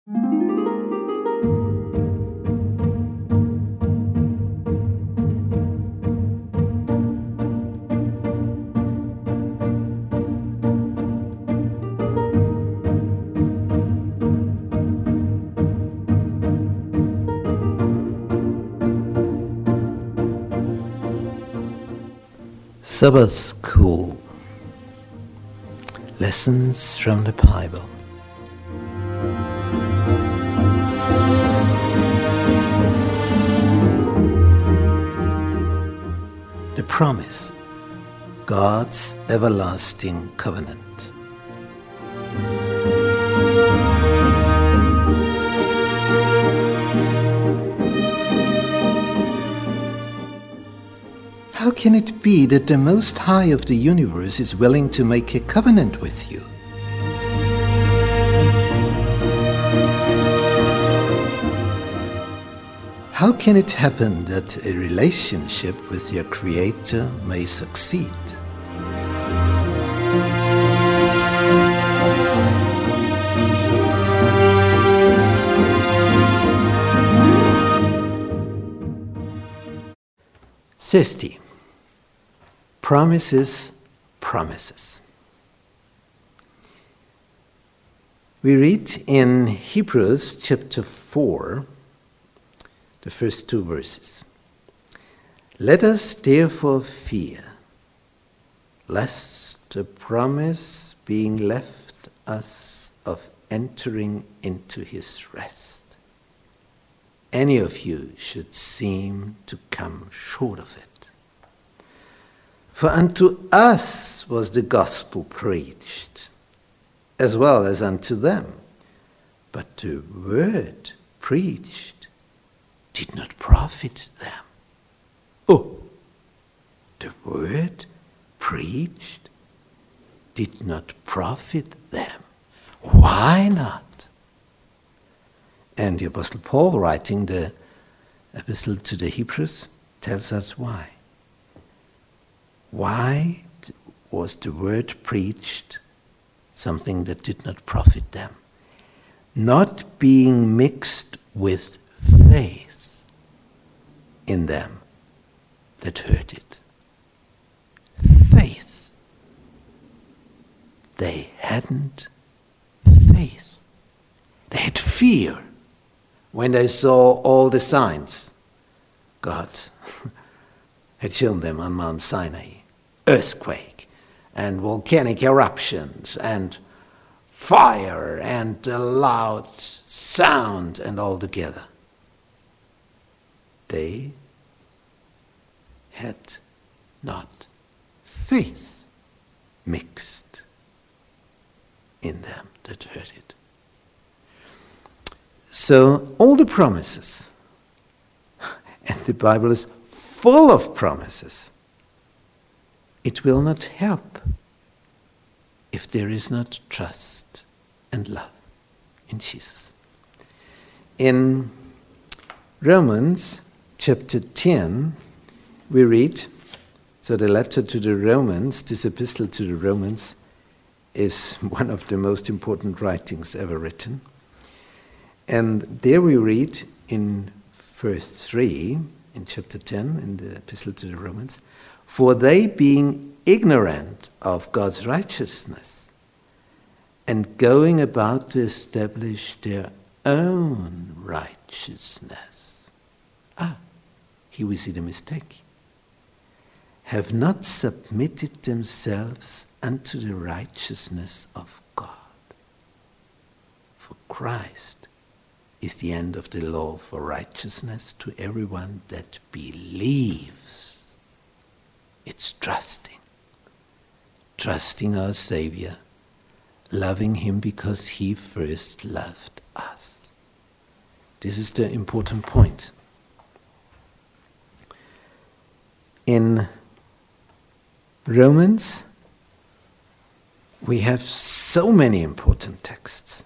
Sabbath School. Lessons from the Bible. The promise, God's everlasting covenant. How can it be that the Most High of the universe is willing to make a covenant with you? How can it happen that a relationship with your Creator may succeed? Sesti. Promises, promises. We read in Hebrews chapter 4, the first 2 verses. Let us therefore fear, lest the promise being left us of entering into his rest, any of you should seem to come short of it. For unto us was the gospel preached, as well as unto them. But the word preached did not profit them. Oh, the word preached did not profit them. Why not? And the Apostle Paul, writing the epistle to the Hebrews, tells us why. Why was the word preached something that did not profit them? Not being mixed with faith in them that heard it. Faith. They hadn't faith. They had fear when they saw all the signs God had shown them on Mount Sinai. Earthquake and volcanic eruptions and fire and a loud sound and all together. They had not faith mixed in them that heard it. So all the promises, and the Bible is full of promises, it will not help if there is not trust and love in Jesus. In Romans chapter 10, we read, so the letter to the Romans, this epistle to the Romans, is one of the most important writings ever written. And there we read in verse 3, in chapter 10, in the epistle to the Romans, for they being ignorant of God's righteousness and going about to establish their own righteousness. Here we see the mistake. Have not submitted themselves unto the righteousness of God. For Christ is the end of the law for righteousness to everyone that believes. It's trusting our Savior, loving him because he first loved us. This is the important point. In Romans, we have so many important texts.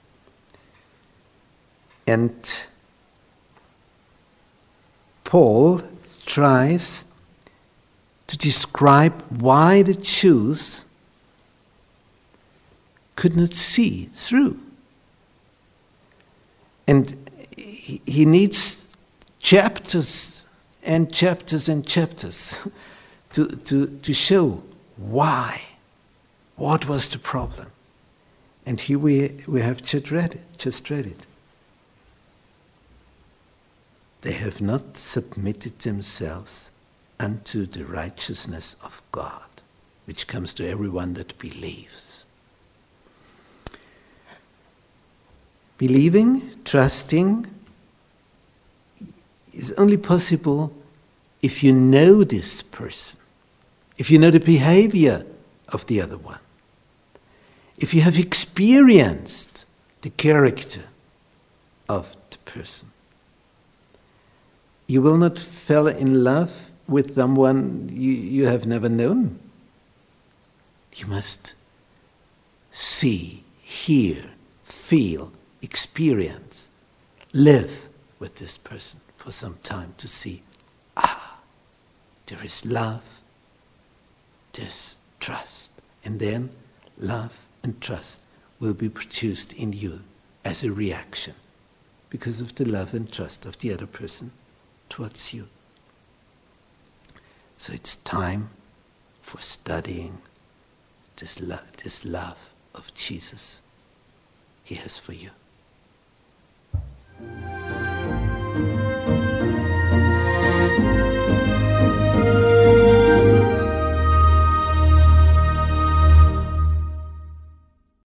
And Paul tries to describe why the Jews could not see through. And he needs chapters and chapters and chapters to show why. What was the problem? And here we have just read it. They have not submitted themselves unto the righteousness of God, which comes to everyone that believes. Believing, trusting, is only possible if you know this person, if you know the behavior of the other one, if you have experienced the character of the person. You will not fall in love with someone you have never known. You must see, hear, feel, experience, live with this person for some time to see, there is love, there's trust. And then love and trust will be produced in you as a reaction because of the love and trust of the other person towards you. So it's time for studying this love of Jesus He has for you.